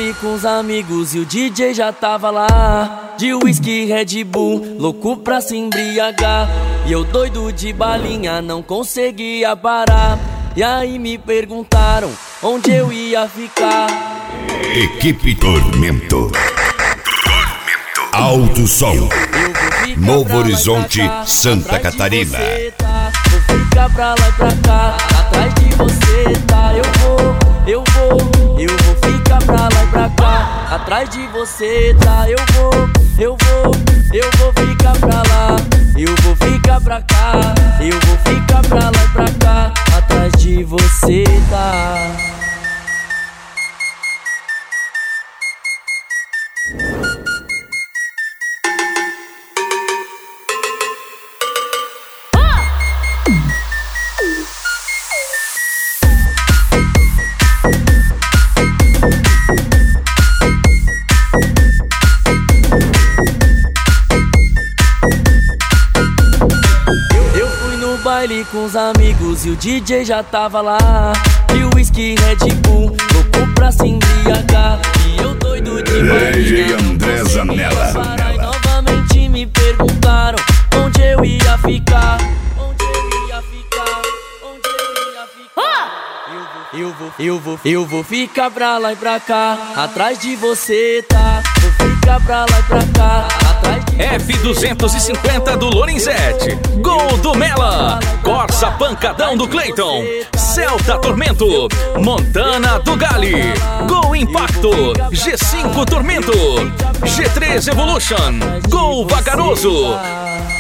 baile com os amigos e o DJ já tava lá. De whisky, Red Bull, louco pra se embriagar. E eu doido de balinha, não conseguia parar. E aí me perguntaram onde eu ia ficar. Equipe Tormento. Alto Som. Novo Horizonte, Santa Catarina. Vou ficar pra lá e pra cá, atrás de você, tá? Eu vou ficar pra lá e pra cá, atrás de você, tá? Eu vou ficar pra lá, eu vou ficar pra cá, eu vou ficar pra lá e pra cá, atrás de você, tá? Baile com os amigos e o DJ já tava lá. De whisky, Red Bull, louco pra se embriagar. E eu doido de balinha, DJ André Zanella. E novamente me perguntaram onde eu ia ficar. Onde eu ia ficar, onde eu ia ficar. Eu vou ficar pra lá e pra cá, atrás de você, tá? Vou ficar pra lá e pra cá, atrás de F250 do Lorenzetti, Gol do Mela, Corsa Pancadão do Clayton, Celta Tormento, Montana do Gali, Gol Impacto, G5 Tormento, G3 Evolution, Gol Vagaroso.